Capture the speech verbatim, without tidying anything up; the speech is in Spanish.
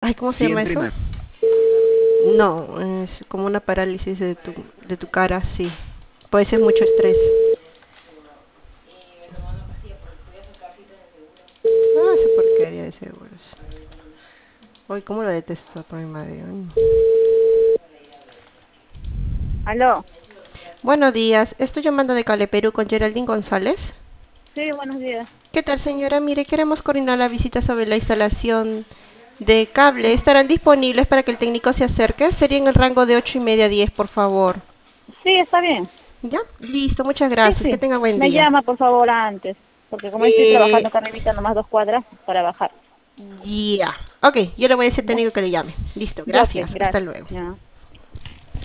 Ay, ¿cómo se llama eso? Siempre me... No, es como una parálisis de tu, de tu cara, sí. Puede ser mucho estrés. Ah, esa porquería de seguros. Uy, cómo lo detesto por mi madre. Ay. Aló. Buenos días, estoy llamando de Cale Perú con Geraldine González. Sí, buenos días. ¿Qué tal, señora? Mire, queremos coordinar la visita sobre la instalación de cable. ¿Estarán disponibles para que el técnico se acerque? Sería en el rango de ocho y media a diez, por favor. Sí, está bien. ¿Ya? Listo, muchas Sí, gracias. Que sí. tenga buen Me día. llama, por favor, antes. Porque como estoy trabajando Eh, acá arribita, nomás dos cuadras para bajar. ya. Ok, yo le voy a decir al Ya, técnico que le llame. Listo, ya, ok, gracias. Hasta gracias. luego. Ya.